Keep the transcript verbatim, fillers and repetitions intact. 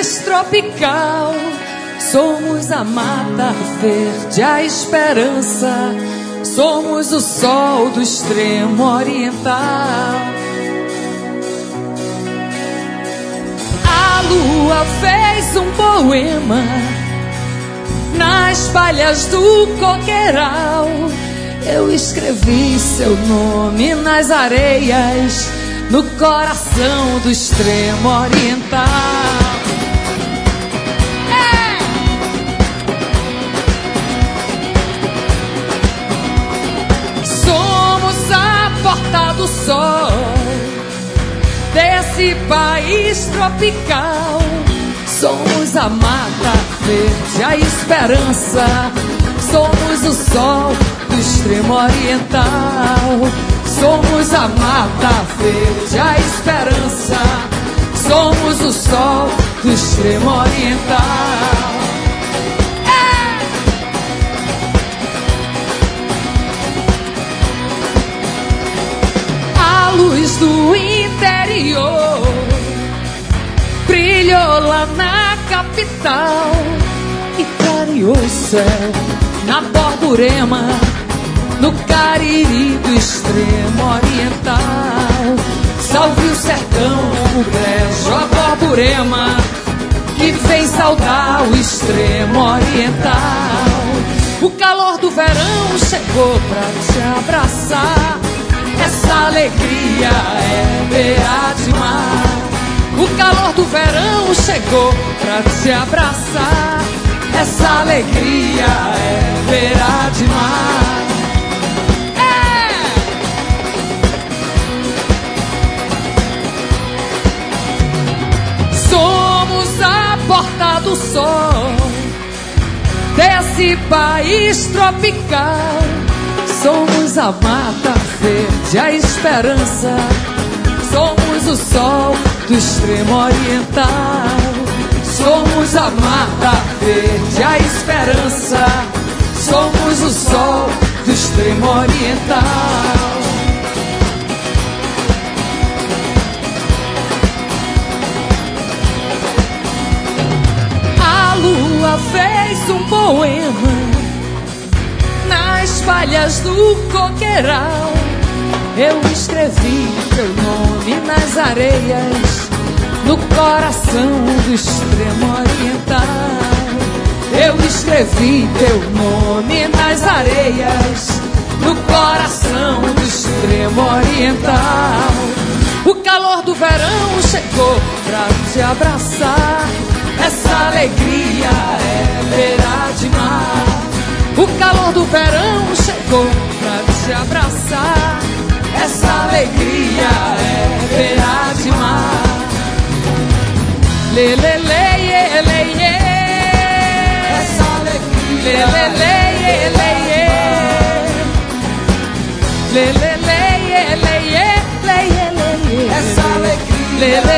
país tropical. Somos a mata verde, a esperança. Somos o sol do extremo oriental. A lua fez um poema nas palhas do coqueiral. Eu escrevi seu nome nas areias, no coração do extremo oriental. É! Somos a porta do sol desse país tropical. Somos a mata verde, a esperança. Somos o sol do extremo oriental. Somos a mata verde, a esperança. Somos o sol do extremo oriental. É! A luz do interior brilhou lá na capital e clareou o céu na Borborema, no Cariri do extremo oriental. Salve o sertão, o brejo, a Borborema, que vem saudar o extremo oriental. O calor do verão chegou pra te abraçar. Essa alegria é beira de mar. O calor do verão chegou pra te abraçar. Essa alegria é beira de mar. É! Somos a porta do sol desse país tropical. Somos a mata verde, a esperança. Somos o sol do extremo oriental. Somos a mata verde, a esperança. Somos o sol do extremo oriental. A lua fez um poema nas palhas do coqueiral. Eu escrevi teu nome nas areias, no coração do extremo oriental. Eu escrevi teu nome nas areias, no coração do extremo oriental. O calor do verão chegou pra te abraçar. Essa alegria é beira de mar. O calor do verão chegou pra te abraçar. Essa alegria é beira de mar. Lê, lê, lê, lê, lê, lê. Essa alegria. Lê, lê, lê, lê, lê. Lê, lê, lê, lê, lê, lê, lê. Essa alegria. Lê, lê,